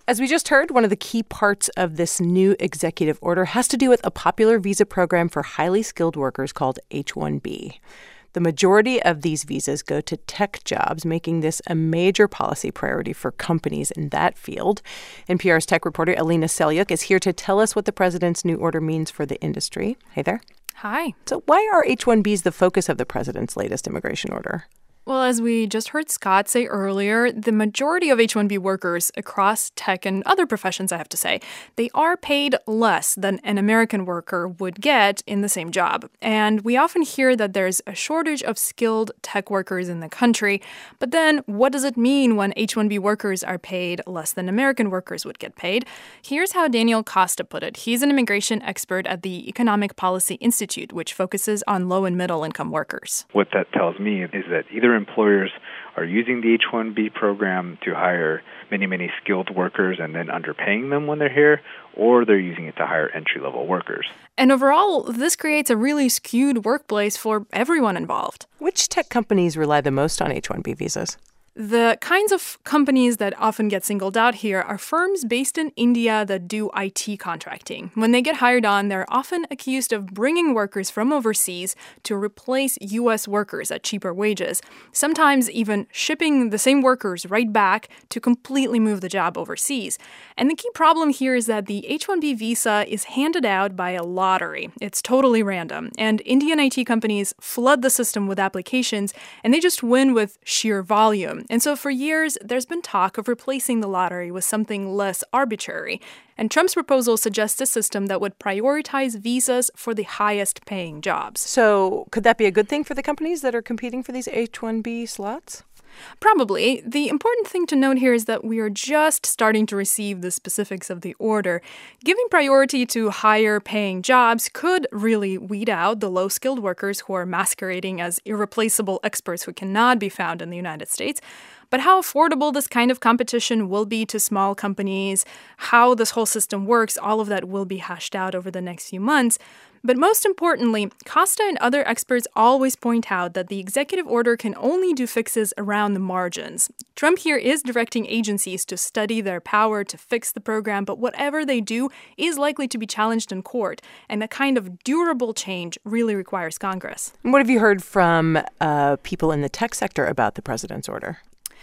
As we just heard, one of the key parts of this new executive order has to do with a popular visa program for highly skilled workers called H-1B. The majority of these visas go to tech jobs, making this a major policy priority for companies in that field. NPR's tech reporter Alina Selyukh is here to tell us what the president's new order means for the industry. Hey there. Hi. So why are H-1Bs the focus of the president's latest immigration order? Well, as we just heard Scott say earlier, the majority of H-1B workers across tech and other professions, I have to say, they are paid less than an American worker would get in the same job. And we often hear that there's a shortage of skilled tech workers in the country. But then what does it mean when H-1B workers are paid less than American workers would get paid? Here's how Daniel Costa put it. He's an immigration expert at the Economic Policy Institute, which focuses on low and middle income workers. What that tells me is that either employers are using the H-1B program to hire many skilled workers and then underpaying them when they're here, or they're using it to hire entry-level workers. And overall, this creates a really skewed workplace for everyone involved. Which tech companies rely the most on H-1B visas? The kinds of companies that often get singled out here are firms based in India that do IT contracting. When they get hired on, they're often accused of bringing workers from overseas to replace U.S. workers at cheaper wages, sometimes even shipping the same workers right back to completely move the job overseas. And the key problem here is that the H-1B visa is handed out by a lottery. It's totally random. And Indian IT companies flood the system with applications, and they just win with sheer volume. And so for years, there's been talk of replacing the lottery with something less arbitrary. And Trump's proposal suggests a system that would prioritize visas for the highest paying jobs. So could that be a good thing for the companies that are competing for these H-1B slots? Probably. The important thing to note here is that we are just starting to receive the specifics of the order. Giving priority to higher paying jobs could really weed out the low-skilled workers who are masquerading as irreplaceable experts who cannot be found in the United States. But how affordable this kind of competition will be to small companies, how this whole system works, all of that will be hashed out over the next few months. But most importantly, Costa and other experts always point out that the executive order can only do fixes around the margins. Trump here is directing agencies to study their power to fix the program, but whatever they do is likely to be challenged in court, and that kind of durable change really requires Congress. What have you heard from people in the tech sector about the president's order?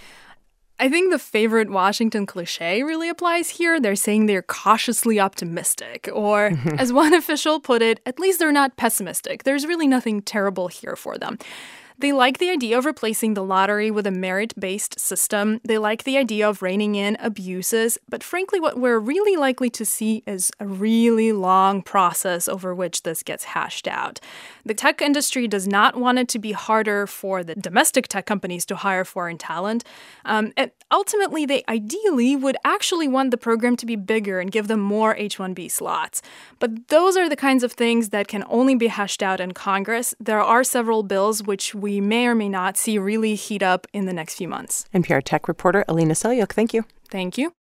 I think the favorite Washington cliche really applies here. They're saying they're cautiously optimistic, or as one official put it, at least they're not pessimistic. There's really nothing terrible here for them. They like the idea of replacing the lottery with a merit-based system. They like the idea of reining in abuses. But frankly, what we're really likely to see is a really long process over which this gets hashed out. The tech industry does not want it to be harder for the domestic tech companies to hire foreign talent. And ultimately, they ideally would actually want the program to be bigger and give them more H-1B slots. But those are the kinds of things that can only be hashed out in Congress. There are several bills which we may or may not see really heat up in the next few months. NPR tech reporter Alina Selyukh, thank you. Thank you.